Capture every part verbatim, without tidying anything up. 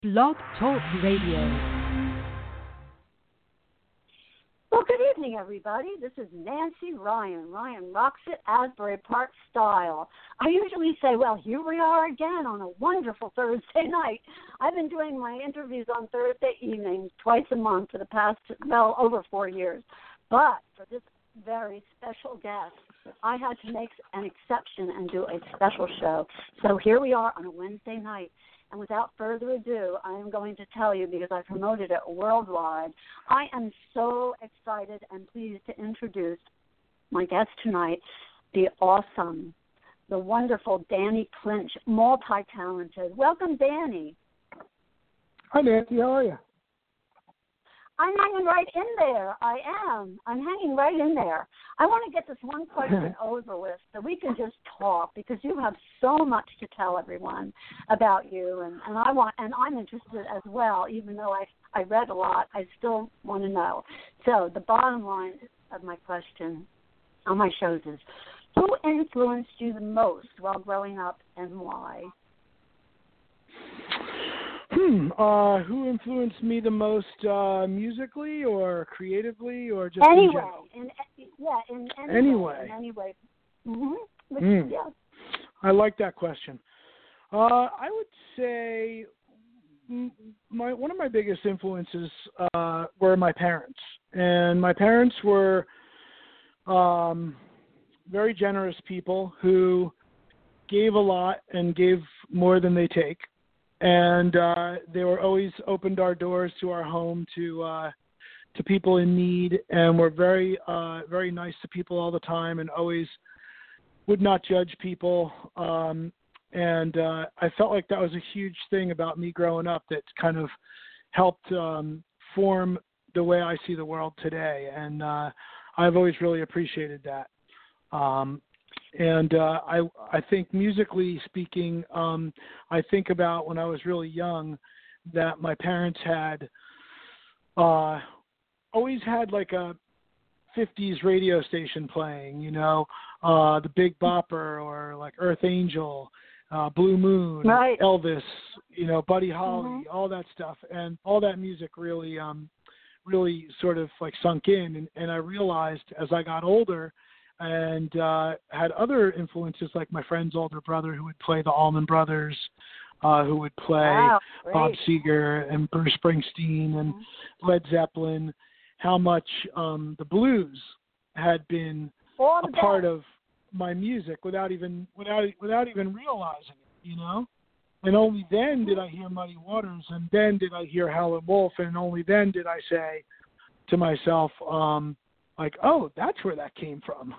Blog Talk Radio. Well, good evening, everybody. This is Nancy Ryan. Ryan rocks it Asbury Park style. I usually say, well, here we are again on a wonderful Thursday night. I've been doing my interviews on Thursday evenings twice a month for the past, well, over four years. But for this very special guest, I had to make an exception and do a special show. So here we are on a Wednesday night. And without further ado, I am going to tell you, because I promoted it worldwide, I am so excited and pleased to introduce my guest tonight, the awesome, the wonderful Danny Clinch, multi-talented. Welcome, Danny. Hi, Nancy. How are you? I'm hanging right in there. I am. I'm hanging right in there. I want to get this one question over with so we can just talk, because you have so much to tell everyone about you, and, and I want, and I'm interested as well. Even though I I read a lot, I still want to know. So the bottom line of my question on my shows is, who influenced you the most while growing up, and why? Hmm. Uh, who influenced me the most, uh, musically or creatively, or just anyway, in general? In, yeah, in any anyway. way. In any way. Mm-hmm. Which, mm. Yeah. I like that question. Uh, I would say my one of my biggest influences uh, were my parents, and my parents were um, very generous people who gave a lot and gave more than they take. And uh, they were always opened our doors to our home to uh, to people in need, and were very uh, very nice to people all the time, and always would not judge people. Um, and uh, I felt like that was a huge thing about me growing up that kind of helped um, form the way I see the world today. And uh, I've always really appreciated that. Um, And uh, I I think musically speaking, um, I think about when I was really young that my parents had uh, always had like a fifties radio station playing, you know, uh, the Big Bopper or like Earth Angel, uh, Blue Moon, right. Elvis, you know, Buddy Holly, Mm-hmm. all that stuff. And all that music really, um, really sort of like sunk in. And, and I realized as I got older, and uh, had other influences like my friend's older brother who would play the Allman Brothers, uh, who would play wow, Bob Seger and Bruce Springsteen and mm-hmm. Led Zeppelin, how much um, the blues had been All a part of my music without even without without even realizing it, you know. And only then did I hear Muddy Waters, and then did I hear Howlin' Wolf, and only then did I say to myself, um, like, oh, that's where that came from.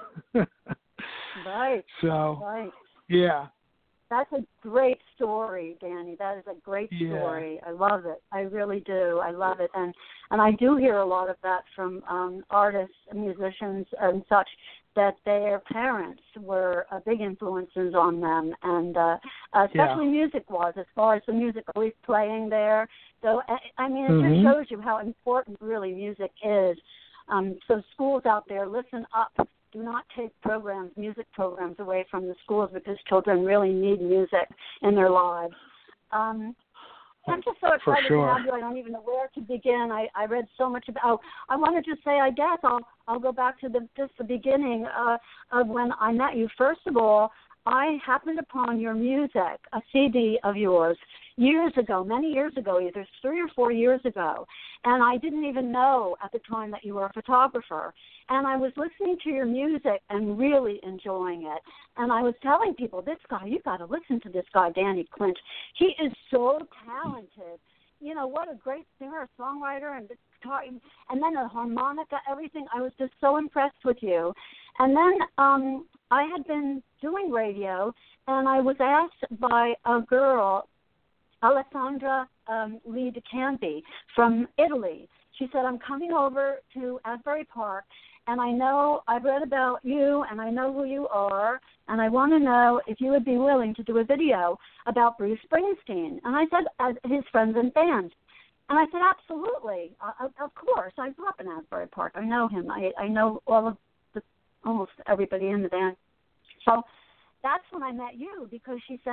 Right. So, right. yeah. That's a great story, Danny. That is a great story. Yeah. I love it. I really do. I love it. And and I do hear a lot of that from um, artists and musicians and such, that their parents were uh, big influences on them, and uh, especially yeah. music-wise, as far as the music always playing there. So, I, I mean, it mm-hmm. just shows you how important really music is. Um, so schools out there, listen up. Do not take programs, music programs, away from the schools, because children really need music in their lives. Um, I'm just so excited sure. to have you. I don't even know where to begin. I, I read so much about. Oh, I wanted to say, I guess I'll I'll go back to the just the beginning uh, of when I met you. First of all, I happened upon your music, a C D of yours, years ago, many years ago, either three or four years ago, and I didn't even know at the time that you were a photographer. And I was listening to your music and really enjoying it. And I was telling people, this guy, you got to listen to this guy, Danny Clinch. He is so talented. You know, what a great singer, songwriter, and guitar, and then the harmonica, everything. I was just so impressed with you. And then um, I had been doing radio, and I was asked by a girl, Alessandra um, Lee DeCampi from Italy. She said, I'm coming over to Asbury Park, and I know I've read about you, and I know who you are, and I want to know if you would be willing to do a video about Bruce Springsteen. And I said, as his friends and fans. And I said, absolutely, uh, of course. I grew up in Asbury Park. I know him. I, I know all of the, almost everybody in the band. So that's when I met you, because she said,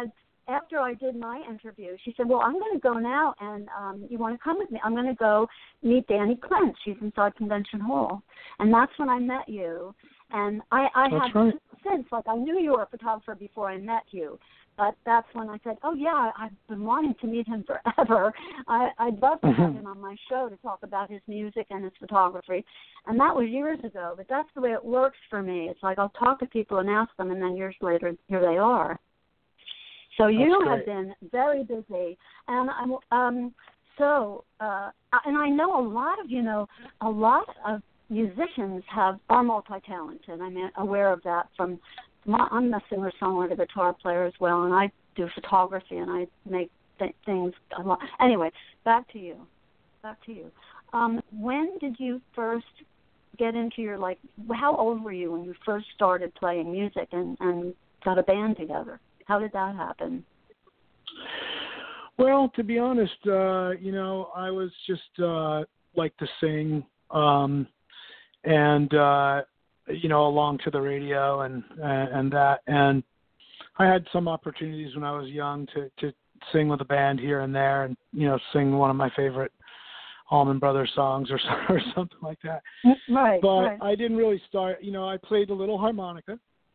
after I did my interview, she said, well, I'm going to go now, and um, you want to come with me? I'm going to go meet Danny Clint. She's inside Convention Hall. And that's when I met you. And I, I That's have right. since, like, I knew you were a photographer before I met you. But that's when I said, oh, yeah, I've been wanting to meet him forever. I, I'd love to have him on my show to talk about his music and his photography. And that was years ago. But that's the way it works for me. It's like I'll talk to people and ask them, and then years later, here they are. So you have been very busy. And I'm, um, so, uh, and I know a lot of, you know, a lot of musicians have are multi-talented. I'm aware of that from I'm a singer-songwriter, guitar player as well, and I do photography, and I make th- things a lot. Anyway, back to you. Back to you. Um, when did you first get into your, like, how old were you when you first started playing music and, and got a band together? How did that happen? Well, to be honest, uh, you know, I was just uh, like to sing um, and, uh you know, along to the radio and and that. And I had some opportunities when I was young to, to sing with a band here and there and, you know, sing one of my favorite Allman Brothers songs or, or something like that. Right, but right. I didn't really start, you know, I played a little harmonica,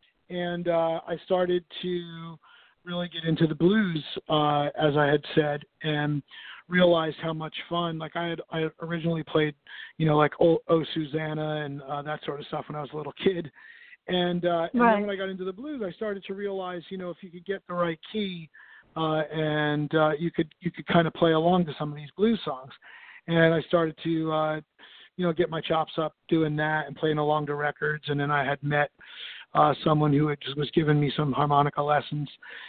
and uh, I started to really get into the blues, uh, as I had said, and realized how much fun, like I had, I originally played, you know, like Oh, oh Susanna and uh, that sort of stuff when I was a little kid. And, uh, and right. then when I got into the blues, I started to realize, you know, if you could get the right key uh, and uh, you could, you could kind of play along to some of these blues songs. And I started to, uh, you know, get my chops up doing that and playing along to records. And then I had met uh, someone who had just was giving me some harmonica lessons,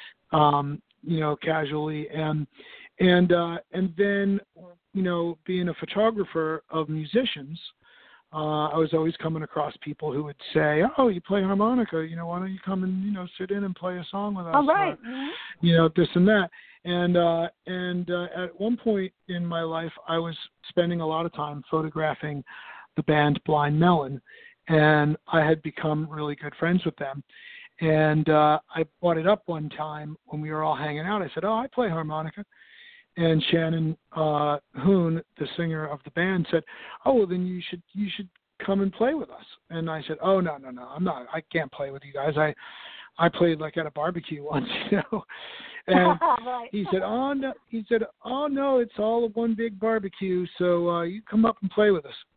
um, you know, casually. And, And uh, and then, you know, being a photographer of musicians, uh, I was always coming across people who would say, oh, you play harmonica, you know, why don't you come and, you know, sit in and play a song with us? Oh, right. Or, mm-hmm. You know, this and that. And, uh, and uh, at one point in my life, I was spending a lot of time photographing the band Blind Melon, and I had become really good friends with them. And uh, I brought it up one time when we were all hanging out. I said, oh, I play harmonica. And Shannon uh, Hoon, the singer of the band, said, "Oh, well, then you should you should come and play with us." And I said, "Oh, no, no, no, I'm not. I can't play with you guys. I I played like at a barbecue once, you know." And right. he said, "Oh no," he said, "Oh no, it's all one big barbecue. So uh, you come up and play with us."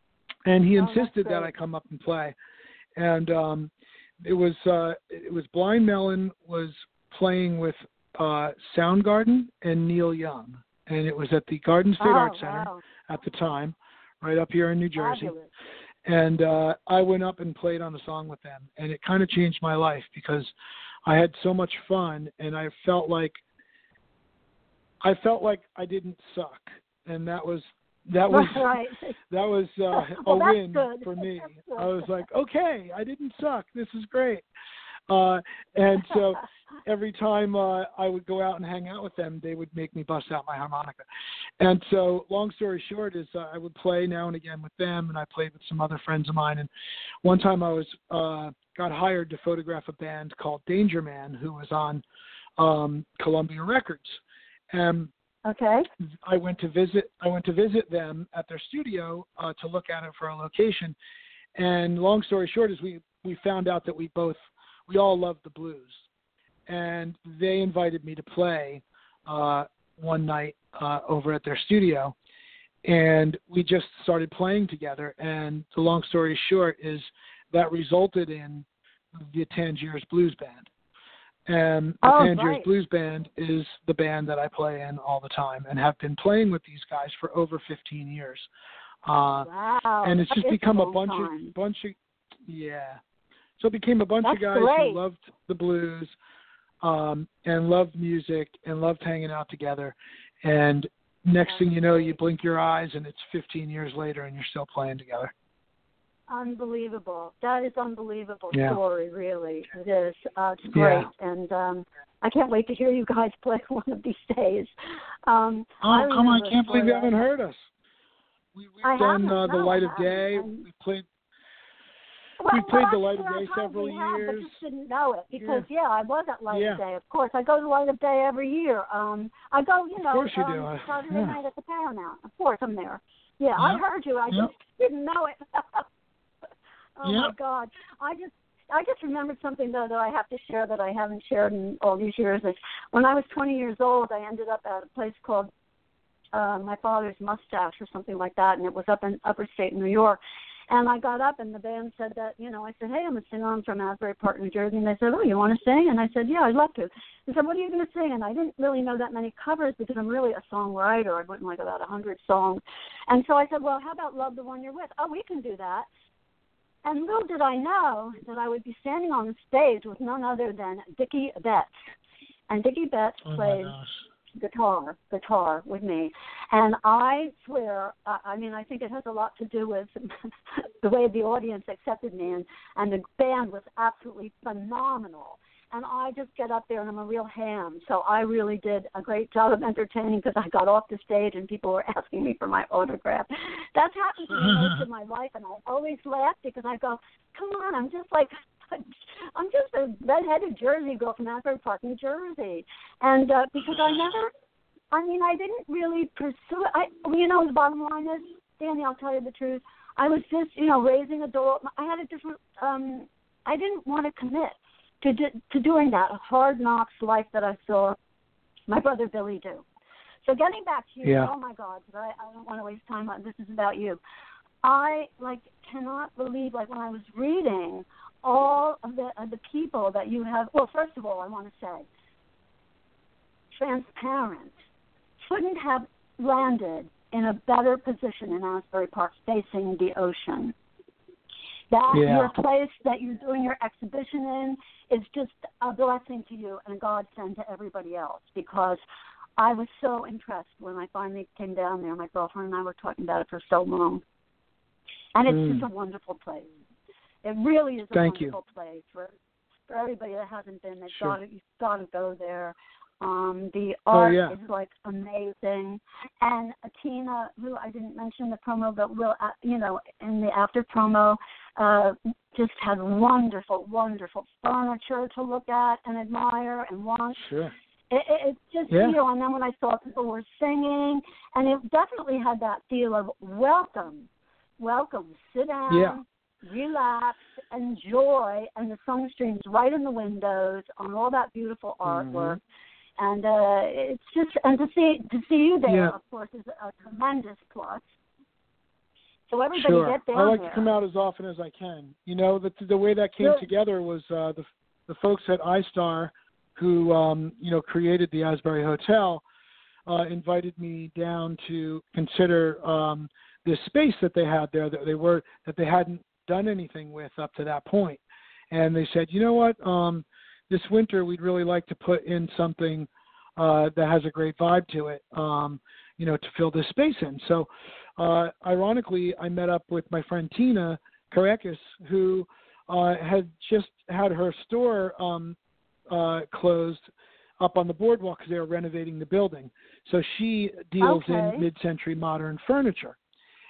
And he oh, insisted that I come up and play. And um, it was uh, it was Blind Melon was playing with Uh, Soundgarden and Neil Young, and it was at the Garden State oh, Arts Center wow. at the time, right up here in New Jersey. Fabulous. And uh, I went up and played on the song with them, and it kind of changed my life because I had so much fun, and I felt like I felt like I didn't suck, and that was that was right. that was uh, well, a win good. for me. I was like, okay, I didn't suck. This is great. Uh, and so every time uh, I would go out and hang out with them, they would make me bust out my harmonica. And so long story short is uh, I would play now and again with them, and I played with some other friends of mine. And one time I was uh, got hired to photograph a band called Danger Man, who was on um, Columbia Records. And okay. I went to visit. I went to visit them at their studio uh, to look at it for a location. And long story short is we we found out that we both we all loved the blues, and they invited me to play uh, one night uh, over at their studio, and we just started playing together. And the long story short is that resulted in the Tangiers Blues Band. And the oh, Tangiers right. Blues Band is the band that I play in all the time, and have been playing with these guys for over fifteen years. Uh, wow. and it's just That is become a, a bunch time. of bunch of yeah. So it became a bunch That's of guys great. who loved the blues um, and loved music and loved hanging out together. And next That's thing you know, great. you blink your eyes and it's fifteen years later and you're still playing together. Unbelievable. That is unbelievable Yeah. story, really. It is. Uh, it's great. Yeah. And um, I can't wait to hear you guys play one of these days. Um, Oh, I come on. remember I can't believe you story- haven't heard us. We, we've I done haven't. uh, The No, Light I of haven't. Day. And- We played Well, we played well, the Light of sure, Day I several probably have, years. but just didn't know it because yeah, yeah I was at Light yeah. of Day. Of course, I go to Light of Day every year. Um, I go, you know, of course you um, do. Saturday yeah. night at the Paramount. Of course, I'm there. Yeah, Yep. I heard you. I Yep. just didn't know it. oh Yep. my God! I just. I just remembered something, though, that I have to share that I haven't shared in all these years. Is when I was twenty years old, I ended up at a place called uh, My Father's Mustache or something like that, and it was up in upper state New York. And I got up, and the band said that, you know, I said, hey, I'm a singer. I'm from Asbury Park, New Jersey. And they said, oh, you want to sing? And I said, yeah, I'd love to. They said, what are you going to sing? And I didn't really know that many covers because I'm really a songwriter. I've written like about one hundred songs. And so I said, well, how about Love the One You're With? Oh, we can do that. And little did I know that I would be standing on the stage with none other than Dickie Betts. And Dickie Betts oh played guitar, guitar with me. And I swear, uh, I mean, I think it has a lot to do with the way the audience accepted me. And, and the band was absolutely phenomenal. And I just get up there and I'm a real ham. So I really did a great job of entertaining because I got off the stage and people were asking me for my autograph. That's happened to me most of my life, and I always laugh because I go, come on, I'm just like, I'm just a redheaded Jersey girl from Asbury Park, New Jersey. And uh, because I never, I mean, I didn't really pursue it. I, you know, the bottom line is, Danny, I'll tell you the truth. I was just, you know, raising a daughter. I had a different, um, I didn't want to commit to to doing that, a hard knocks life that I saw my brother Billy do. So getting back to you, yeah. oh my God, I, I don't want to waste time on this. Is about you. I like cannot believe, like when I was reading all of the of the people that you have. Well, first of all, I want to say, Transparent couldn't have landed in a better position in Asbury Park, facing the ocean. That yeah. your place that you're doing your exhibition in is just a blessing to you and a godsend to everybody else, because I was so impressed when I finally came down there. My girlfriend and I were talking about it for so long. And it's mm. just a wonderful place. It really is a Thank wonderful you. place. For for everybody that hasn't been, they've Sure. got to, you've got to go there. Um, the art oh, yeah. is like amazing, and Tina, who I didn't mention in the promo, but will, uh, you know, in the after promo, uh, just had wonderful, wonderful furniture to look at and admire and want. Sure. It, it, it's just, yeah. you know, and then when I saw people were singing, and it definitely had that feel of welcome, welcome, sit down. Yeah. Relax, enjoy, and the sun streams right in the windows on all that beautiful artwork. Mm-hmm. And uh, it's just, and to see to see you there, yeah. of course, is a tremendous plus. So everybody sure. get down I like there. to come out as often as I can. You know, the the way that came Good. together was uh, the the folks at iStar, who um, you know created the Asbury Hotel, uh, invited me down to consider um, this space that they had there that they were that they hadn't done anything with up to that point. And they said, you know what, um, this winter we'd really like to put in something uh, that has a great vibe to it, um, you know, to fill this space in. So uh, ironically, I met up with my friend Tina Karekis, who uh, had just had her store um, uh, closed up on the boardwalk because they were renovating the building. So she deals Okay. in mid-century modern furniture.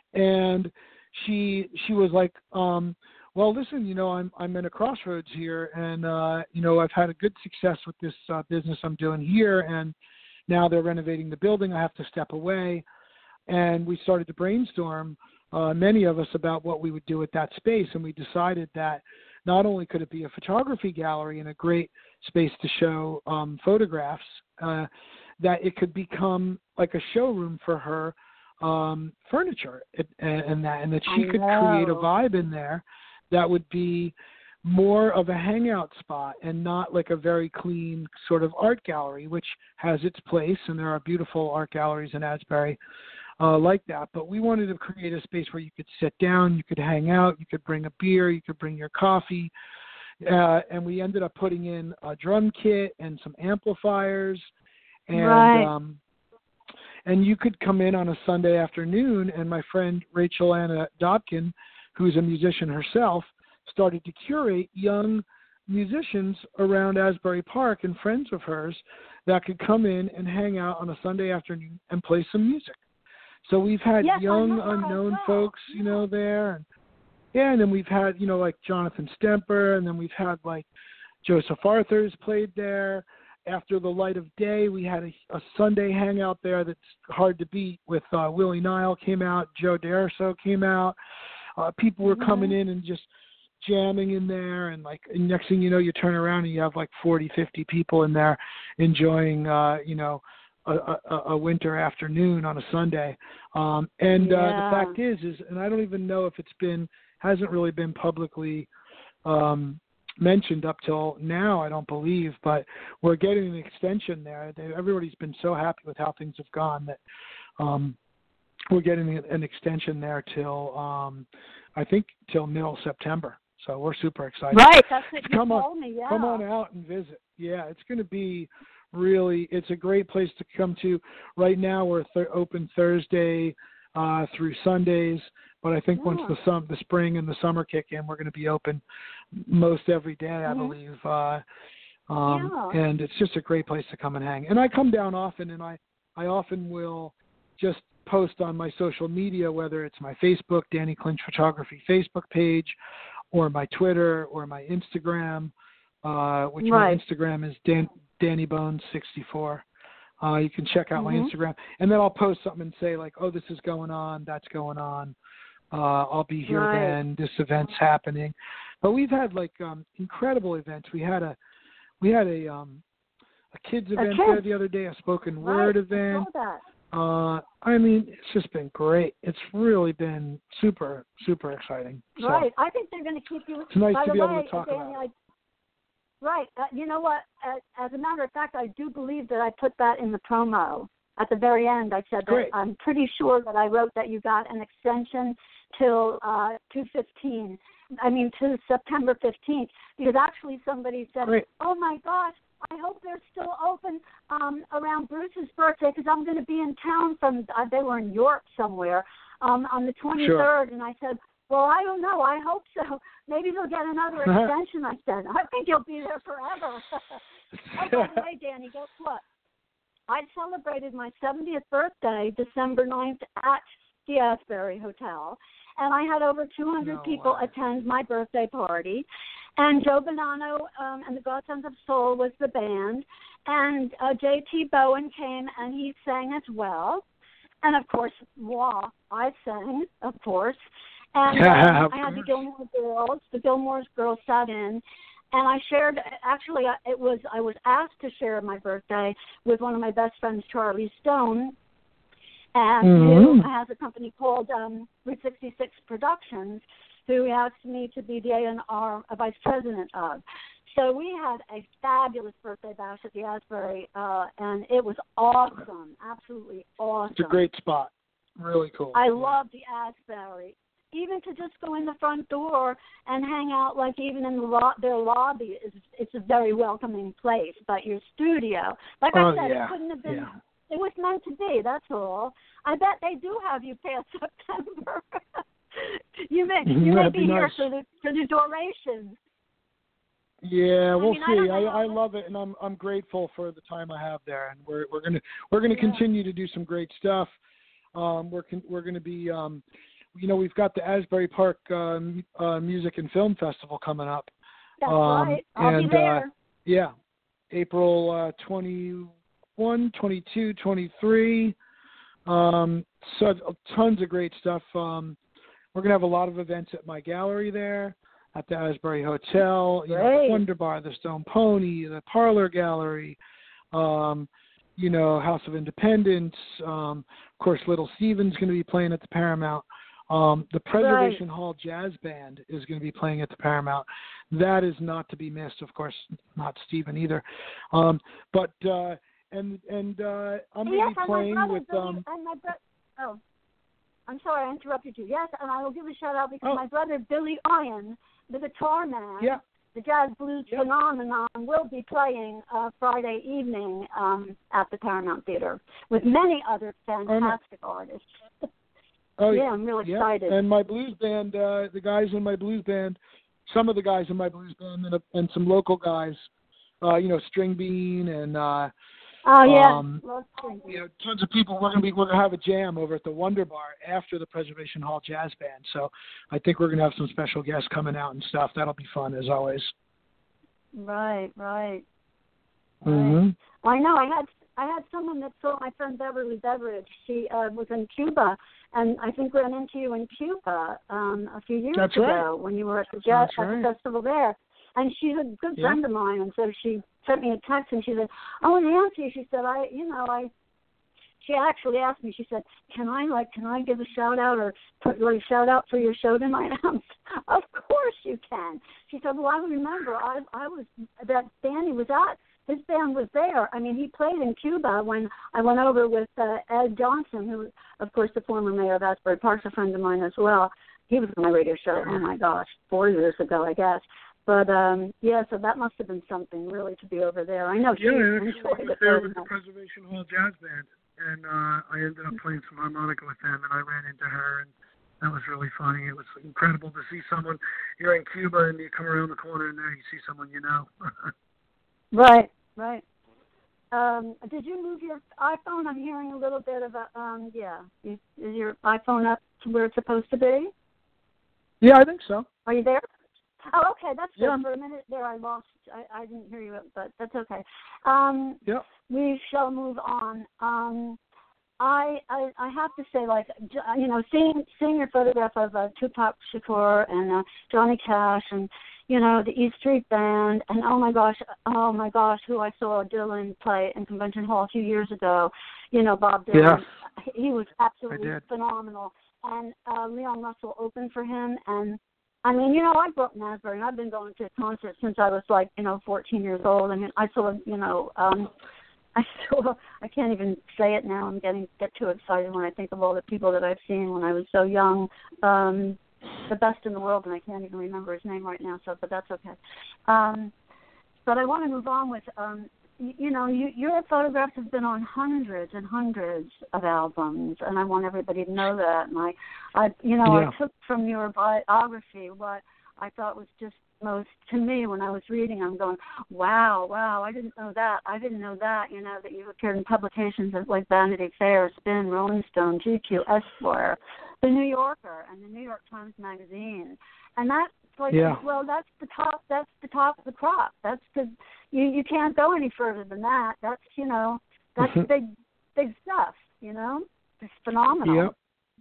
And she she was like, um, well, listen, you know, I'm I'm in a crossroads here, and uh, you know, I've had a good success with this uh, business I'm doing here, and now they're renovating the building. I have to step away, and we started to brainstorm, uh, many of us, about what we would do at that space, and we decided that not only could it be a photography gallery and a great space to show um, photographs, uh, that it could become like a showroom for her. Um, furniture it, and, and that, and that she I could know. create a vibe in there that would be more of a hangout spot and not like a very clean sort of art gallery, which has its place, and there are beautiful art galleries in Asbury uh, like that. But we wanted to create a space where you could sit down, you could hang out, you could bring a beer, you could bring your coffee, uh, and we ended up putting in a drum kit and some amplifiers, and Right. um, And you could come in on a Sunday afternoon, and my friend Rachel Anna Dobkin, who's a musician herself, started to curate young musicians around Asbury Park and friends of hers that could come in and hang out on a Sunday afternoon and play some music. So we've had Yes, I young, know that as unknown well. folks, you know, there. And yeah, and then we've had, you know, like Jonathan Stemper, and then we've had like Joseph Arthur's played there. After the light of day, we had a, a Sunday hangout there that's hard to beat with uh, Willie Nile came out, Joe D'Urso came out. Uh, people were Mm-hmm. coming in and just jamming in there, and like and next thing you know, you turn around and you have like forty, fifty people in there enjoying, uh, you know, a, a, a winter afternoon on a Sunday. Um, and Yeah. uh, the fact is, is, and I don't even know if it's been, hasn't really been publicly um, mentioned up till now, I don't believe, but we're getting an extension there. They, everybody's been so happy with how things have gone that um, we're getting an extension there till, um, I think, till middle September. So we're super excited. Right, that's what you come told on, me, yeah. Come on out and visit. Yeah, it's going to be really, it's a great place to come to. Right now we're th- open Thursday uh, through Sundays, but I think Yeah. once the sum, the spring and the summer kick in, we're going to be open most every day, I Mhm. believe. Uh, um, Yeah. And it's just a great place to come and hang. And I come down often, and I, I often will just post on my social media, whether it's my Facebook, Danny Clinch Photography Facebook page, or my Twitter, or my Instagram, uh, which Right. my Instagram is Dan, Danny Bones sixty-four. Uh, you can check out Mhm. my Instagram, and then I'll post something and say like, "Oh, this is going on, that's going on. Uh, I'll be here Right. then. This event's happening." But we've had like um, incredible events. We had a we had a um, a kids event kids. there the other day, a spoken word Right, event. I saw that. Uh, I mean, it's just been great. It's really been super, super exciting. So Right. I think they're going to keep you. it's nice by to the be way, able to talk Danny, about it. I, right. Uh, you know what? As, as a matter of fact, I do believe that I put that in the promo. At the very end, I said that Great. I'm pretty sure that I wrote that you got an extension till uh, two fifteen. I mean, to September fifteenth. Because actually somebody said, Great. oh, my gosh, I hope they're still open um, around Bruce's birthday because I'm going to be in town from, uh, they were in York somewhere, um, on the twenty-third. Sure. And I said, well, I don't know. I hope so. Maybe they'll get another extension, I said. I think you'll be there forever. Oh, by the way, Danny, guess what? I celebrated my seventieth birthday December ninth at the Asbury Hotel, and I had over two hundred No people way. attend my birthday party. And Joe Bonanno um, and the Godsons of Soul was the band, and uh, J T Bowen came and he sang as well. And, of course, moi, I sang, of course. And Yeah, um, of I had the course. Gilmore Girls. The Gilmore Girls sat in. And I shared, actually, I- it was I was asked to share my birthday with one of my best friends, Charlie Stone, and Mhm. who has a company called um, Route sixty-six Productions, who he asked me to be the A and R vice president of. So we had a fabulous birthday bash at the Asbury, uh, and it was awesome, absolutely awesome. It's a great spot. Really cool. I love the Asbury. Even to just go in the front door and hang out, like even in the lo- their lobby, is it's a very welcoming place. But your studio, like Oh, I said, yeah. it couldn't have been. Yeah. It was meant to be. That's all. I bet they do have you past September. you may you may That'd be be here nice. for the for the duration. Yeah, we'll mean, I see. don't I, know. I love it, and I'm I'm grateful for the time I have there, and we're we're gonna we're gonna Yeah. continue to do some great stuff. Um, we're con- we're gonna be, um, you know, we've got the Asbury Park um, uh, Music and Film Festival coming up. That's um, right. I'll and, be there. Uh, yeah, April uh, twenty-first, twenty-second, twenty-third. Um, so tons of great stuff. Um, we're gonna have a lot of events at my gallery there, at the Asbury Hotel, you know, Great. the Wonder Bar, the Stone Pony, the Parlor Gallery, um, you know, House of Independence. Um, of course, Little Steven's going to be playing at the Paramount. Um, the Preservation Right. Hall Jazz Band is going to be playing at the Paramount. That is not to be missed. Of course, not Steven either. Um, but uh, and and uh, I'm going Yes, to be and playing my brother with. Billy, Um, and my bro- oh, I'm sorry, I interrupted you. Yes, and I will give a shout out because Oh. my brother Billy Iron, the guitar man, yeah. the jazz blues Yeah. phenomenon, will be playing uh, Friday evening um, at the Paramount Theater with many other fantastic artists. Oh, yeah, I'm real yeah. excited. And my blues band, uh, the guys in my blues band, some of the guys in my blues band, and, and some local guys, uh, you know, String Bean and uh, Oh yeah, Um, love singing. you know, tons of people. We're gonna be we're gonna have a jam over at the Wonder Bar after the Preservation Hall Jazz Band. So I think we're gonna have some special guests coming out and stuff. That'll be fun as always. Right, right. Mm-hmm. Well, I know. I had I had someone that saw my friend Beverly Beveridge. She uh, was in Cuba, and I think ran into you in Cuba um, a few years That's ago right. when you were at the jazz That's at right. the festival there. And she's a good Yeah. friend of mine, and so she sent me a text, and she said, "Oh, Nancy," she said, "I, you know, I." She actually asked me. She said, "Can I like, can I give a shout out or put like a shout out for your show tonight?" Of course you can. She said, "Well, I remember I I was that band he was at. His band was there. I mean, he played in Cuba when I went over with uh, Ed Johnson, who, of course, the former mayor of Asbury Park's a friend of mine as well. He was on my radio show. Oh my gosh, four years ago, I guess." But, um, yeah, so that must have been something, really, to be over there. I know she Yeah, I enjoyed actually was it there very with the much. Preservation Hall Jazz Band, and uh, I ended up playing some harmonica with them, and I ran into her, and that was really funny. It was incredible to see someone. You're in Cuba, and you come around the corner, and there you see someone you know. Right, right. Um, did you move your iPhone? I'm hearing a little bit of a, um, yeah. Is, is your iPhone up to where it's supposed to be? Yeah, I think so. Are you there? Oh, okay, that's good. Yeah. For a minute there I lost, I, I didn't hear you, but that's okay. Um, Yep. We shall move on. Um, I, I I have to say, like, you know, seeing seeing your photograph of uh, Tupac Shakur and uh, Johnny Cash and, you know, the E Street Band, and oh my gosh, oh my gosh, who I saw Dylan play in Convention Hall a few years ago, you know, Bob Dylan. Yes. He was I absolutely did. phenomenal. And uh, Leon Russell opened for him, and I mean, you know, I grew up in Asbury, and I've been going to concerts since I was like, you know, fourteen years old. I mean, I saw, you know, um, I saw, I can't even say it now. I'm getting get too excited when I think of all the people that I've seen when I was so young. Um, the best in the world, and I can't even remember his name right now. So, but that's okay. Um, but I want to move on with, um, you, you know, you, your photographs have been on hundreds and hundreds of albums, and I want everybody to know that. And I, I you know, Yeah. I took from your biography what I thought was just most, to me, when I was reading, I'm going, wow, wow, I didn't know that. I didn't know that, you know, that you appeared in publications like Vanity Fair, Spin, Rolling Stone, G Q, Esquire, The New Yorker, and the New York Times Magazine. And that's like, Yeah. well, that's the top, that's the top of the crop. That's because you, you can't go any further than that. That's, you know, that's big, big stuff, you know? It's phenomenal. Yep.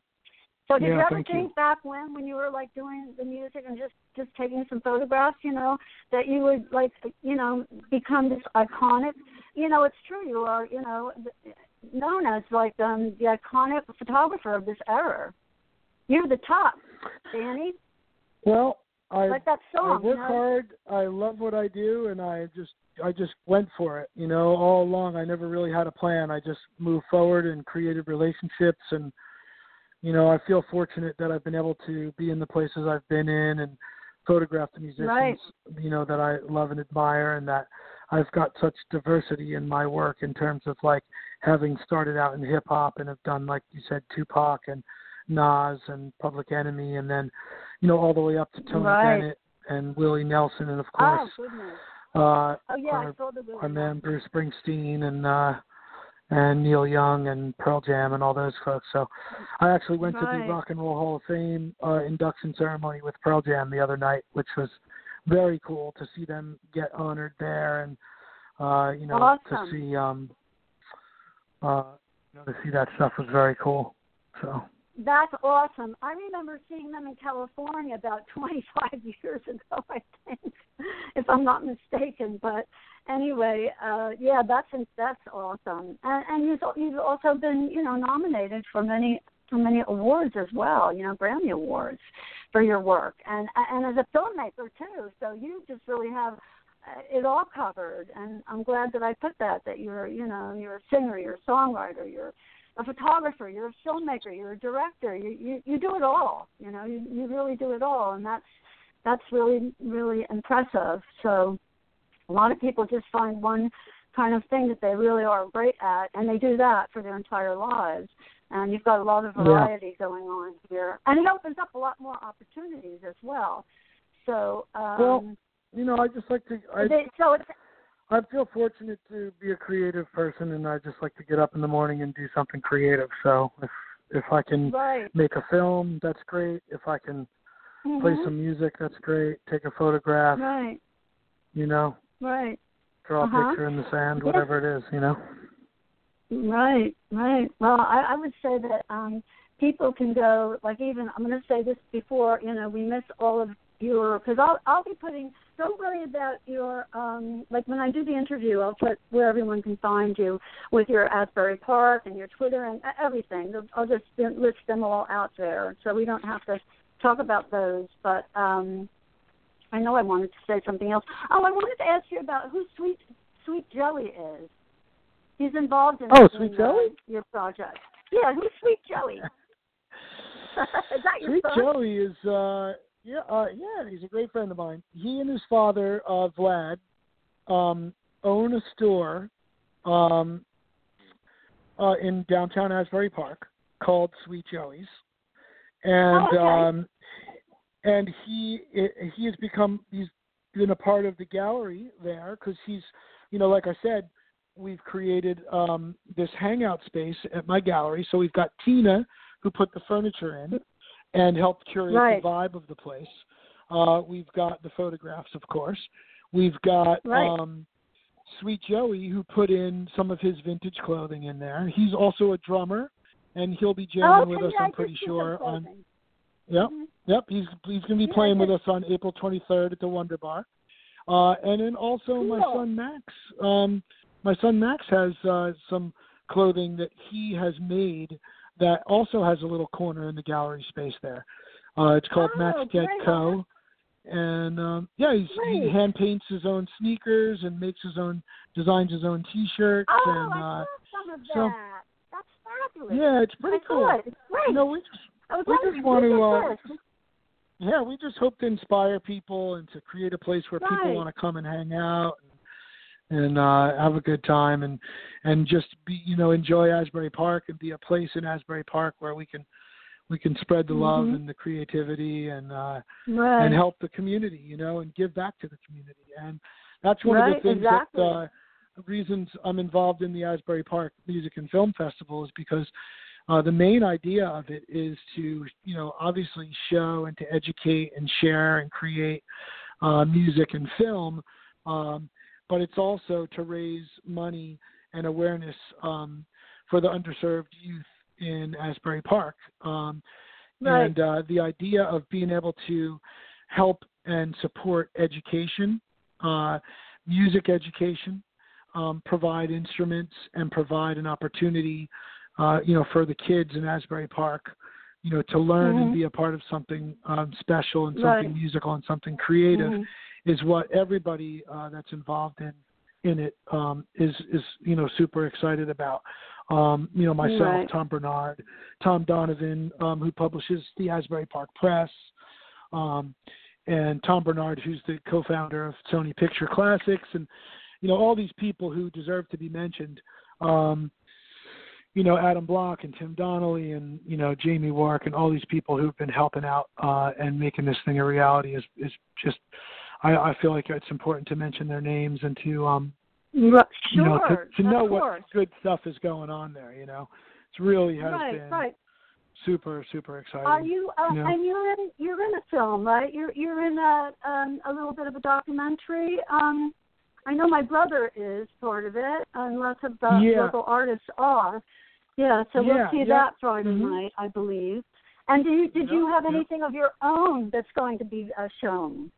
So did Yeah, you ever thank think you. back when, when you were like doing the music and just, just taking some photographs, you know, that you would like, you know, become this iconic, you know, it's true, you are, you know, known as like um, the iconic photographer of this era. You're the top, Danny. Well, I Like that I song, work you know? hard. I love what I do, and I just I just went for it. You know, all along I never really had a plan. I just moved forward and created relationships, and you know, I feel fortunate that I've been able to be in the places I've been in and photograph the musicians, Right. you know, that I love and admire, and that I've got such diversity in my work in terms of like having started out in hip hop and have done, like you said, Tupac and Nas and Public Enemy, and then, you know, all the way up to Tony Right. Bennett and Willie Nelson, and of Oh, course, goodness. uh, Oh, yeah, our, I saw the Willie our man Nelson. Bruce Springsteen and uh, and Neil Young and Pearl Jam and all those folks. So I actually went to Right. the Rock and Roll Hall of Fame uh, induction ceremony with Pearl Jam the other night, which was very cool to see them get honored there, and uh, you know, Awesome. to see um, uh, you know, to see that stuff was very cool. So. That's awesome. I remember seeing them in California about twenty-five years ago, I think, if I'm not mistaken. But anyway, uh, yeah, that's that's awesome. And, and you've you've also been, you know, nominated for many for many awards as well. You know, Grammy awards for your work, and and as a filmmaker too. So you just really have it all covered. And I'm glad that I put that. That you're, you know, you're a singer, you're a songwriter, you're a photographer, you're a filmmaker, you're a director, you, you you do it all, you know, you, you really do it all, and that's that's really, really impressive. So a lot of people just find one kind of thing that they really are great at, and they do that for their entire lives, and you've got a lot of variety yeah. going on here, and it opens up a lot more opportunities as well. So, um, well, you know, I just like to... I, they, so it's, I feel fortunate to be a creative person, and I just like to get up in the morning and do something creative. So if if I can Right. make a film, that's great. If I can Mm-hmm. play some music, that's great. Take a photograph, Right. you know, Right. draw Uh-huh. a picture in the sand, Yeah. whatever it is, you know. Right, right. Well, I, I would say that um, people can go, like even, I'm going to say this before, you know, we miss all of your, because I'll, I'll be putting, don't worry about your, um, like when I do the interview, I'll put where everyone can find you with your Asbury Park and your Twitter and everything. I'll just list them all out there so we don't have to talk about those. But um, I know I wanted to say something else. Oh, I wanted to ask you about who Sweet Sweet Joey is. He's involved in, oh, in Sweet uh, Joey? your project. Yeah, who's Sweet Joey? Is that your Sweet son? Joey is, uh, yeah, uh, yeah, he's a great friend of mine. He and his father, uh, Vlad, um, own a store um, uh, in downtown Asbury Park called Sweet Joey's, and Oh, okay. um, and he he has become he's been a part of the gallery there because he's, you know, like I said, we've created um, this hangout space at my gallery. So we've got Tina, who put the furniture in and helped curate Right. the vibe of the place. Uh, we've got the photographs, of course. We've got Right. um, Sweet Joey, who put in some of his vintage clothing in there. He's also a drummer, and he'll be jamming Oh, okay, with us, yeah, I'm I pretty did see sure. some On clothing. Yep, Mhm. yep. He's he's going to be Yeah, playing I with did. us on April twenty-third at the Wonder Bar. Uh, and then also my Cool. son Max. Um, my son Max has uh, some clothing that he has made that also has a little corner in the gallery space there. Uh, it's called Oh, Max Dead great. Co. And um, yeah, he's, he Great. hand paints his own sneakers and makes his own, designs his own T-shirts. Oh, and I uh, saw some of so- that. That's fabulous. yeah, it's pretty I cool. saw it. It's great. You know, we just I was we wondering, just want who to. did Uh, this? Yeah, we just hope to inspire people and to create a place where people Right. want to come and hang out and, and uh, have a good time and and just be, you know, enjoy Asbury Park and be a place in Asbury Park where we can we can spread the love Mhm. and the creativity and uh, Right. and help the community, you know, and give back to the community. And that's one Right, of the things exactly. that uh, reasons I'm involved in the Asbury Park Music and Film Festival is because Uh, the main idea of it is to, you know, obviously show and to educate and share and create uh, music and film, um, but it's also to raise money and awareness um, for the underserved youth in Asbury Park. Um, Right. And uh, the idea of being able to help and support education, uh, music education, um, provide instruments, and provide an opportunity Uh, you know, for the kids in Asbury Park, you know, to learn Mhm. and be a part of something um, special and something Right. musical and something creative Mhm. is what everybody uh, that's involved in in it um, is is you know super excited about. Um, you know, myself, Right. Tom Bernard, Tom Donovan, um, who publishes the Asbury Park Press, um, and Tom Bernard, who's the co-founder of Sony Picture Classics, and you know all these people who deserve to be mentioned. Um, you know, Adam Block and Tim Donnelly and, you know, Jamie Wark and all these people who've been helping out uh, and making this thing a reality is, is just, I, I feel like it's important to mention their names and to, um, Right. you know, Sure. to, to know of what course. good stuff is going on there, you know. It really has Right. been Right. super, super exciting. Are you? Uh, you know? And you're in. You're in a film, right? You're you're in a um, a little bit of a documentary. Um, I know my brother is part of it, and lots of the Yeah. local artists are. Yeah, so Yeah, we'll see yeah. that Friday Mhm. night, I believe. And do you, did Yeah, you have yeah. anything of your own that's going to be uh, shown?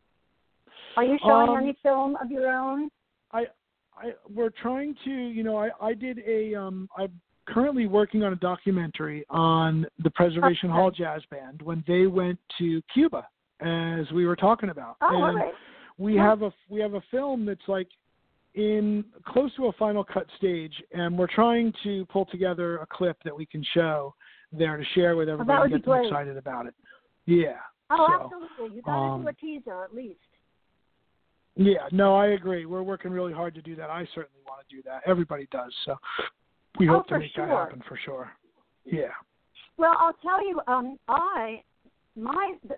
Are you showing Um, any film of your own? I, I, we're trying to, you know, I, I did a, um, I'm currently working on a documentary on the Preservation Okay. Hall Jazz Band when they went to Cuba, as we were talking about. Oh, all and right. we Yeah. have a, we have a film that's like in close to a final cut stage, and we're trying to pull together a clip that we can show there to share with everybody would and be get them great. excited about it. Yeah. Oh, so, absolutely. You got to um, do a teaser at least. Yeah, no, I agree. We're working really hard to do that. I certainly want to do that. Everybody does. So we Oh, hope to for make sure. that happen for sure. Yeah. Well, I'll tell you, um, I my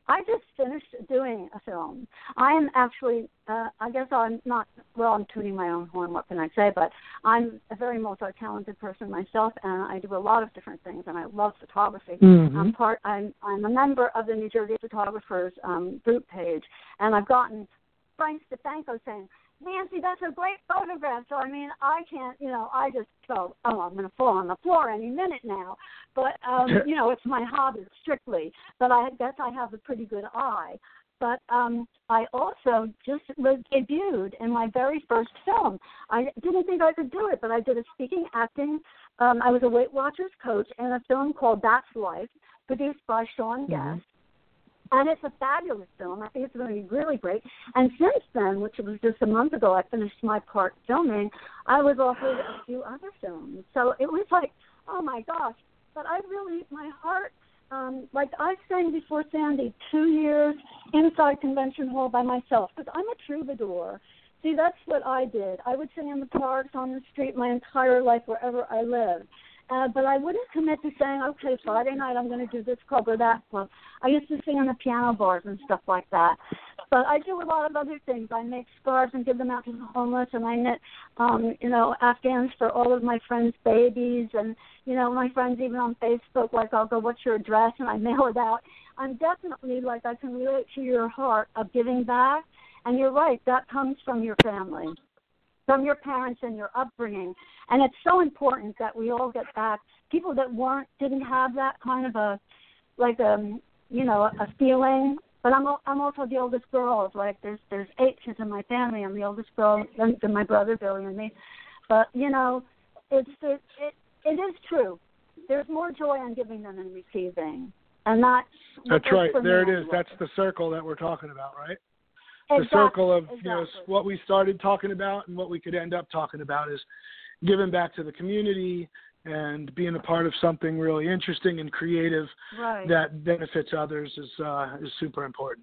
I just finished doing a film. I am actually, uh, I guess I'm not, well, I'm tooting my own horn, what can I say, but I'm a very multi-talented person myself, and I do a lot of different things, and I love photography. Mm-hmm. I'm part, I'm, I'm a member of the New Jersey Photographers um, group page, and I've gotten Frank Stefanko saying, Nancy, that's a great photograph. So, I mean, I can't, you know, I just go, oh, I'm going to fall on the floor any minute now. But, um, you know, it's my hobby strictly. But I guess I have a pretty good eye. But um, I also just was debuted in my very first film. I didn't think I could do it, but I did a speaking acting. Um, I was a Weight Watchers coach in a film called That's Life, produced by Sean Guest. Mm-hmm. And it's a fabulous film. I think it's going to be really great. And since then, which was just a month ago, I finished my part filming, I was offered a few other films. So it was like, oh, my gosh. But I really, my heart, um, like I sang before Sandy two years inside Convention Hall by myself because I'm a troubadour. See, that's what I did. I would sing in the parks, on the street my entire life, wherever I lived. Uh, but I wouldn't commit to saying, okay, Friday night I'm going to do this club or that club. I used to sing in the piano bars and stuff like that. But I do a lot of other things. I make scarves and give them out to the homeless, and I knit, um, you know, Afghans for all of my friends' babies. And, you know, my friends even on Facebook, like, I'll go, what's your address? And I mail it out. I'm definitely, like, I can relate to your heart of giving back. And you're right, that comes from your family, from your parents and your upbringing. And it's so important that we all get back. People that weren't, didn't have that kind of a, like a, you know, a feeling. But I'm I'm also the oldest girl. It's like there's there's eight kids in my family. I'm the oldest girl, then, then my brother Billy and me. But, you know, it's it, it it is true. There's more joy in giving than in receiving. And that's That's right. There it is. Anyway. That's the circle that we're talking about, right? Exactly. The circle of exactly. you know what we started talking about and what we could end up talking about is giving back to the community and being a part of something really interesting and creative right. that benefits others is uh, is super important.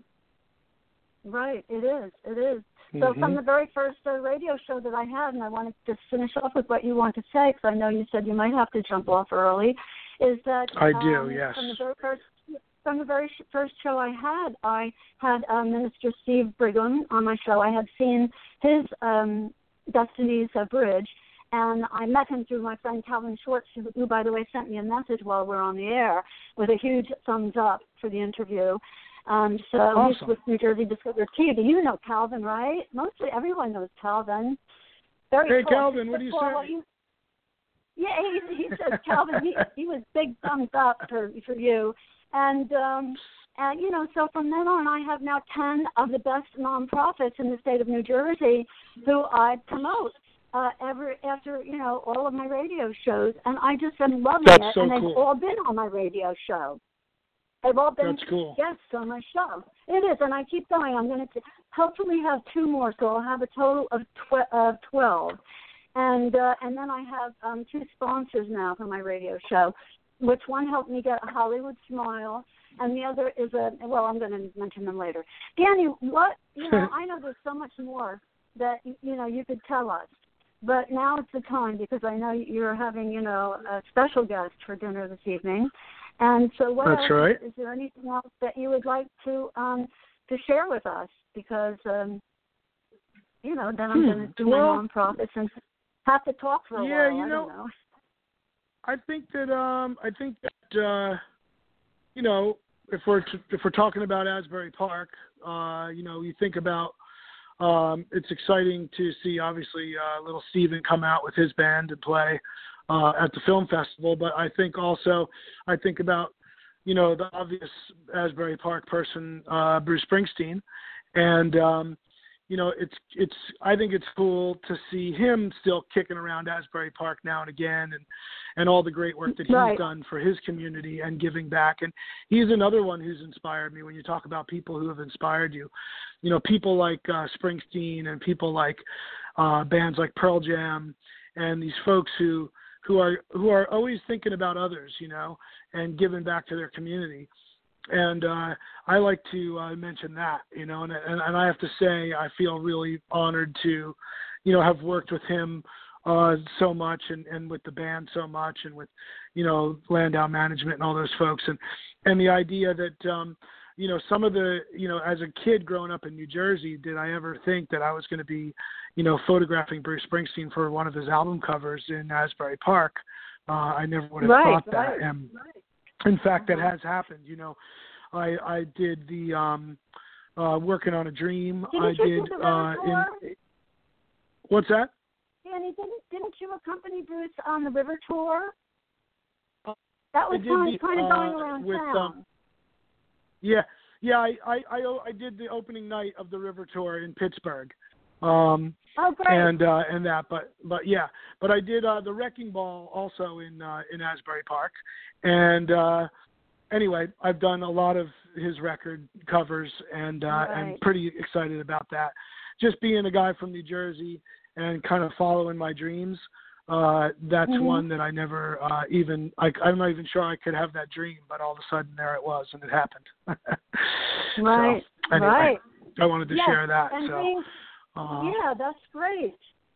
Right, it is. It is. Mm-hmm. So from the very first uh, radio show that I had, and I wanted to just finish off with what you want to say, because I know you said you might have to jump off early, is that I um, do, yes. From the very first From the very first show I had, I had uh, Minister Steve Brigham on my show. I had seen his um, Destiny's uh, Bridge, and I met him through my friend Calvin Schwartz, who, who, by the way, sent me a message while we were on the air with a huge thumbs up for the interview. Um, so awesome. He's with New Jersey Discover T V. You know Calvin, right? Mostly everyone knows Calvin. Very hey, cool. Calvin, what do you say? You, yeah, he, he says, Calvin, he, he was big thumbs up for, for you. And, um, and, you know, so from then on, I have now ten of the best nonprofits in the state of New Jersey who I promote uh, every, after, you know, all of my radio shows. And I just am loving That's it. so and they've cool. all been on my radio show. They've all been That's cool. guests on my show. It is, and I keep going. I'm going to hopefully have two more, so I'll have a total of, tw- of twelve. And uh, and then I have um, two sponsors now for my radio show, which one helped me get a Hollywood Smile, and the other is a, well, I'm going to mention them later. Danny, what, you know, I know there's so much more that, you know, you could tell us, but now it's the time because I know you're having, you know, a special guest for dinner this evening. And so what That's else, right. is there anything else that you would like to um, to share with us? Because, um, you know, then I'm hmm. going to do well, my nonprofits and have to talk for a yeah, while. you I know, don't know. I think that um, I think that uh, you know, if we're t- if we're talking about Asbury Park, uh, you know, you think about um, it's exciting to see obviously uh, little Steven come out with his band and play uh, at the film festival. But I think also I think about you know the obvious Asbury Park person, uh, Bruce Springsteen, and um, you know, it's it's. I think it's cool to see him still kicking around Asbury Park now and again, and, and all the great work that he's right. done for his community and giving back. And he's another one who's inspired me. When you talk about people who have inspired you, you know, people like uh, Springsteen and people like uh, bands like Pearl Jam, and these folks who who are who are always thinking about others, you know, and giving back to their community. And uh, I like to uh, mention that, you know, and, and and I have to say I feel really honored to, you know, have worked with him uh, so much and, and with the band so much and with, you know, Landau Management and all those folks. And, and the idea that, um, you know, some of the, you know, as a kid growing up in New Jersey, did I ever think that I was going to be, you know, photographing Bruce Springsteen for one of his album covers in Asbury Park? Uh, I never would have right, thought that. Right. And in fact, that has happened. You know, I I did the um, uh, Working on a Dream. Didn't I you did. do the Uh, River in, what's that? Danny, didn't didn't you accompany Bruce on the River Tour? That was I did kind, the, kind of uh, going around with, town. Um, yeah, yeah. I, I I I did the opening night of the River Tour in Pittsburgh. Um, oh, great. And uh, and that, but but yeah, but I did uh, the Wrecking Ball also in uh, in Asbury Park, and uh, anyway, I've done a lot of his record covers, and uh, right. and pretty excited about that. Just being a guy from New Jersey and kind of following my dreams, uh, that's mm-hmm. one that I never uh, even I, I'm not even sure I could have that dream, but all of a sudden there it was, and it happened. right, so, anyway, right. I wanted to yes. share that. And so. dreams, Uh, yeah, that's great.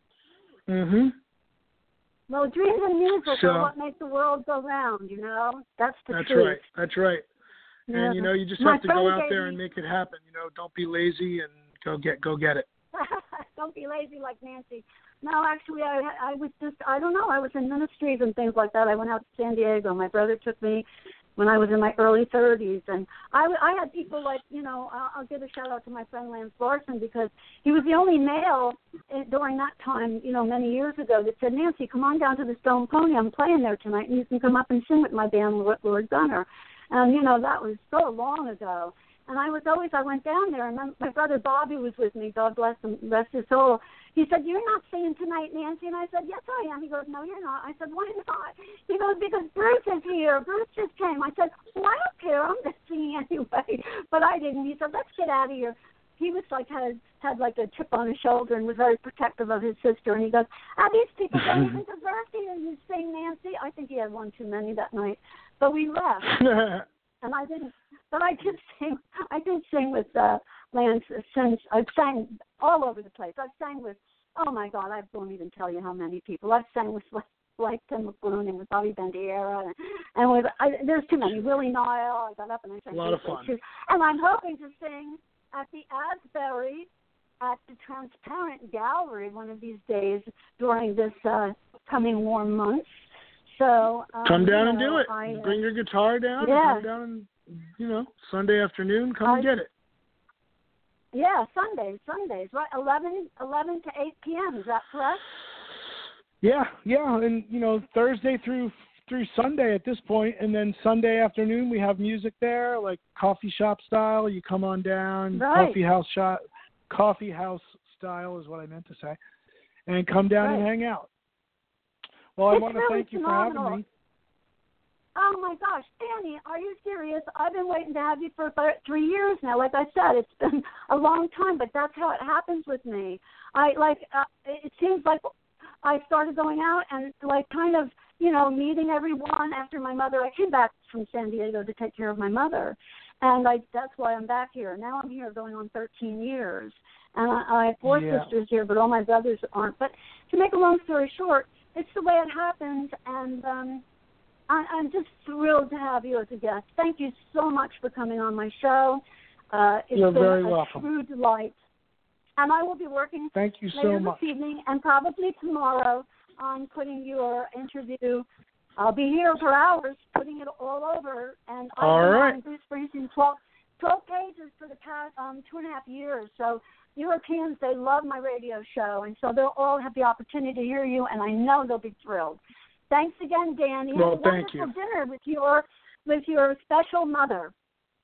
Mhm. Well, dreams and music so, are what make the world go round. You know, that's the that's truth. right. That's right. Yeah. And you know, you just My have to go friend out gave there me- and make it happen. You know, don't be lazy and go get go get it. Don't be lazy like Nancy. No, actually, I I was just I don't know. I was in ministries and things like that. I went out to San Diego. My brother took me when I was in my early thirties, and I, I had people like, you know, I'll, I'll give a shout out to my friend Lance Larson, because he was the only male during that time, you know, many years ago, that said, Nancy, come on down to the Stone Pony. I'm playing there tonight, and you can come up and sing with my band, Lord Gunner. And, you know, that was so long ago. And I was always, I went down there, and then my brother Bobby was with me, God bless him, rest his soul. He said, you're not singing tonight, Nancy. And I said, yes, I am. He goes, no, you're not. I said, why not? He goes, because Bruce is here. Bruce just came. I said, well, I don't care. I'm just singing anyway. But I didn't. He said, let's get out of here. He was like, had, had like a chip on his shoulder and was very protective of his sister. And he goes, ah, these people don't even deserve to hear you sing, Nancy. I think he had one too many that night. But we left. And I didn't. But I did sing. I did sing with uh, Lance since I've sang all over the place. I've sang with, oh my God, I won't even tell you how many people. I've sang with like, like Tim McCloon and with Bobby Bandiera, and, and with I, there's too many. Willie Nile. I got up and I sang. A lot of fun. Too. And I'm hoping to sing at the Asbury at the Transparent Gallery one of these days during this uh, coming warm months. So um, come down you and know, do it. I, uh, Bring your guitar down. yeah. And come down and, you know, Sunday afternoon, come I, and get it. Yeah, Sundays, Sundays, right? Eleven, eleven to eight p.m. Is that correct? Yeah, yeah, and you know, Thursday through through Sunday at this point, and then Sunday afternoon we have music there, like coffee shop style. You come on down, right. coffee house shop, coffee house style is what I meant to say, and come down right. and hang out. Well, I it's want to really thank you phenomenal. for having me. Oh, my gosh. Danny, are you serious? I've been waiting to have you for about three years now. Like I said, it's been a long time, but that's how it happens with me. I, like, uh, it seems like I started going out and, like, kind of, you know, meeting everyone after my mother. I came back from San Diego to take care of my mother, and I, that's why I'm back here. Now I'm here going on thirteen years, and I, I have four Yeah. sisters here, but all my brothers aren't. But to make a long story short, it's the way it happens, and um, I, I'm just thrilled to have you as a guest. Thank you so much for coming on my show. Uh, it's You're been very a welcome. true delight. And I will be working Thank you later so much. this evening and probably tomorrow on putting your interview. I'll be here for hours putting it all over. And I've All been right. on Bruce Springsteen twelve, twelve pages for the past um, two and a half years. So Europeans, they love my radio show, and so they'll all have the opportunity to hear you, and I know they'll be thrilled. Thanks again, Danny. Well, Have a thank wonderful you. dinner with your with your special mother.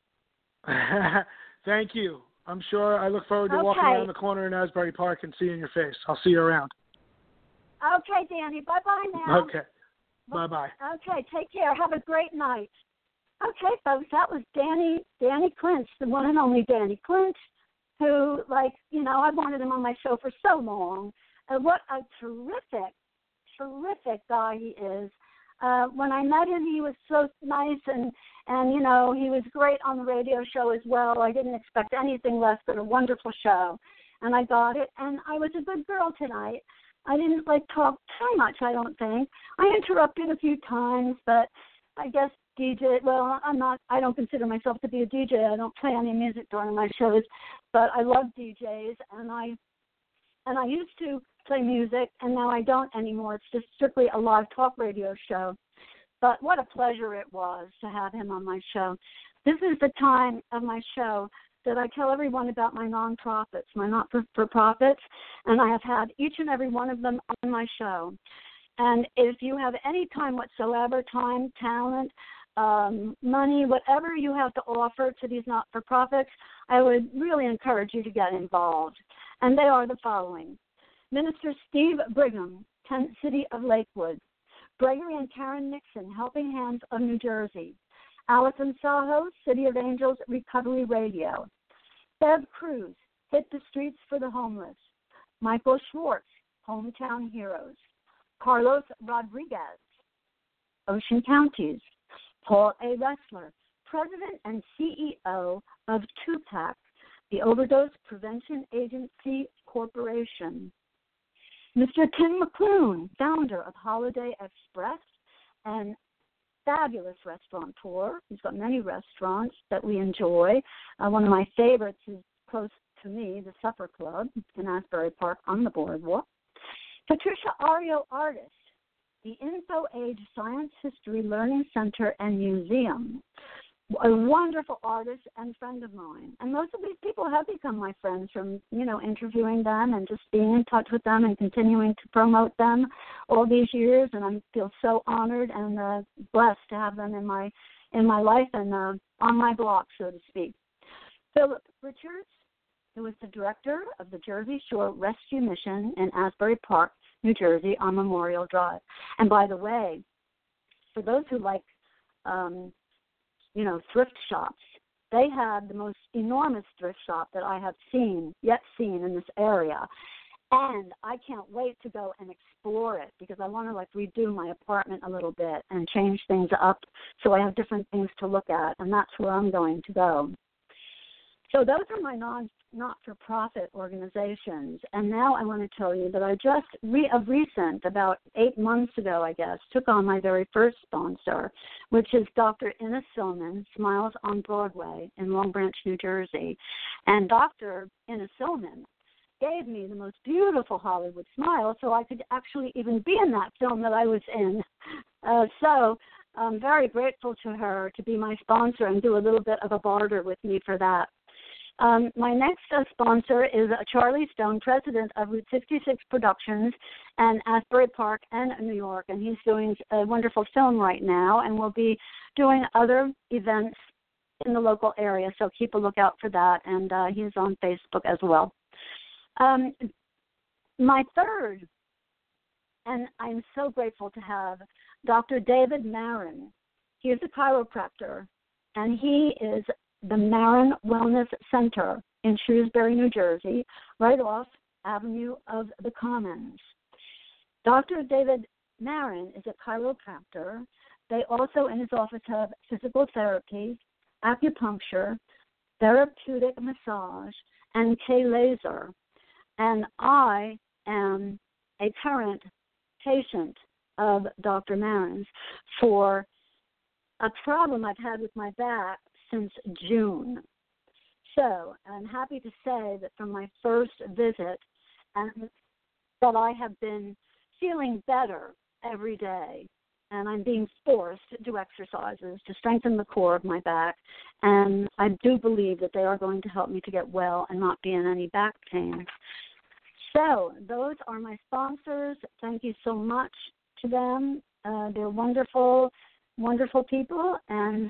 Thank you. I'm sure I look forward to Okay. walking around the corner in Asbury Park and seeing your face. I'll see you around. Okay, Danny. Bye bye now. Okay. Bye bye. Okay, take care. Have a great night. Okay, folks, that was Danny Danny Clinch, the one and only Danny Clinch, who, like, you know, I've wanted him on my show for so long. And what a terrific, terrific guy he is. Uh, when I met him, he was so nice, and, and, you know, he was great on the radio show as well. I didn't expect anything less than a wonderful show, and I got it. And I was a good girl tonight. I didn't, like, talk too much, I don't think. I interrupted a few times, but I guess D J. Well, I'm not. I don't consider myself to be a D J. I don't play any music during my shows, but I love D Js, and I and I used to play music, and now I don't anymore. It's just strictly a live talk radio show. But what a pleasure it was to have him on my show. This is the time of my show that I tell everyone about my nonprofits, my not-for-profits, and I have had each and every one of them on my show. And if you have any time whatsoever, time, talent, um, money, whatever you have to offer to these not-for-profits, I would really encourage you to get involved. And they are the following. Minister Steve Brigham, Tent City of Lakewood. Gregory and Karen Nixon, Helping Hands of New Jersey. Allison Saho, City of Angels Recovery Radio. Bev Cruz, Hit the Streets for the Homeless. Michael Schwartz, Hometown Heroes. Carlos Rodriguez, Ocean Counties. Paul A. Ressler, President and C E O of two pac, the Overdose Prevention Agency Corporation. Mister Tim McClune, founder of Holiday Express and fabulous restaurateur. He's got many restaurants that we enjoy. Uh, one of my favorites is close to me, the Supper Club in Asbury Park on the boardwalk. Patricia Ario Artist, the Info Age Science History Learning Center and Museum. A wonderful artist and friend of mine. And most of these people have become my friends from, you know, interviewing them and just being in touch with them and continuing to promote them all these years. And I feel so honored and uh, blessed to have them in my in my life and uh, on my block, so to speak. Philip Richards, who is the director of the Jersey Shore Rescue Mission in Asbury Park, New Jersey, on Memorial Drive. And by the way, for those who like um, you know, thrift shops. They have the most enormous thrift shop that I have seen, yet seen in this area. And I can't wait to go and explore it because I want to, like, redo my apartment a little bit and change things up so I have different things to look at, and that's where I'm going to go. So those are my non not-for-profit organizations. And now I want to tell you that I just, re- of recent, about eight months ago, I guess, took on my very first sponsor, which is Doctor Ina Silman, Smiles on Broadway in Long Branch, New Jersey. And Doctor Ina Silman gave me the most beautiful Hollywood smile so I could actually even be in that film that I was in. Uh, so I'm very grateful to her to be my sponsor and do a little bit of a barter with me for that. Um, my next uh, sponsor is uh, Charlie Stone, president of Route sixty-six Productions in Asbury Park and New York, and he's doing a wonderful film right now and will be doing other events in the local area, so keep a lookout for that, and uh, he's on Facebook as well. Um, my third, and I'm so grateful to have Doctor David Marin. He is a chiropractor, and he is the Marin Wellness Center in Shrewsbury, New Jersey, right off Avenue of the Commons. Doctor David Marin is a chiropractor. They also in his office have physical therapy, acupuncture, therapeutic massage, and K-laser. And I am a current patient of Doctor Marin's for a problem I've had with my back since June. So I'm happy to say that from my first visit and that I have been feeling better every day, and I'm being forced to do exercises to strengthen the core of my back, and I do believe that they are going to help me to get well and not be in any back pain. So those are my sponsors. Thank you so much to them. Uh, they're wonderful, wonderful people, and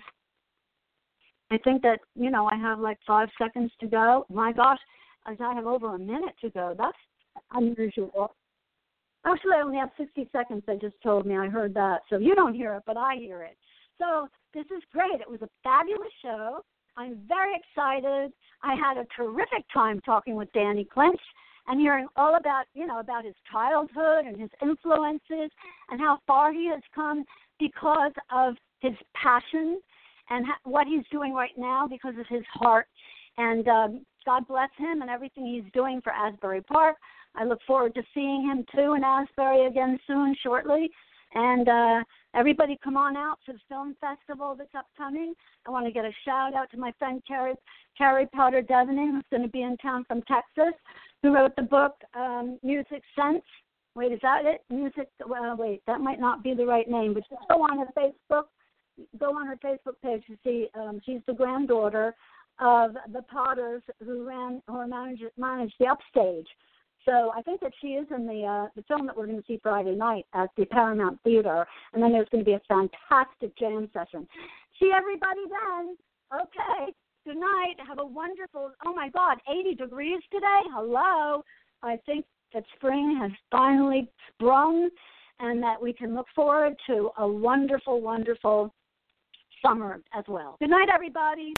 I think that, you know, I have like five seconds to go. My gosh, I have over a minute to go. That's unusual. Actually, I only have sixty seconds, they just told me. I heard that. So you don't hear it, but I hear it. So this is great. It was a fabulous show. I'm very excited. I had a terrific time talking with Danny Clinch and hearing all about, you know, about his childhood and his influences and how far he has come because of his passion and what he's doing right now because of his heart. And um, God bless him and everything he's doing for Asbury Park. I look forward to seeing him, too, in Asbury again soon, shortly. And uh, everybody come on out to the film festival that's upcoming. I want to get a shout-out to my friend Carrie, Carrie Potter Devaning, who's going to be in town from Texas, who wrote the book um, Music Sense. Wait, is that it? Music, well, wait, that might not be the right name, but just go on her Facebook, go on her Facebook page to see. Um, she's the granddaughter of the Potters who ran or managed, managed the Upstage. So I think that she is in the uh, the film that we're going to see Friday night at the Paramount Theater, and then there's going to be a fantastic jam session. See everybody then. Okay. Good night. Have a wonderful, oh, my God, eighty degrees today? Hello. I think that spring has finally sprung and that we can look forward to a wonderful, wonderful summer as well. Good night, everybody.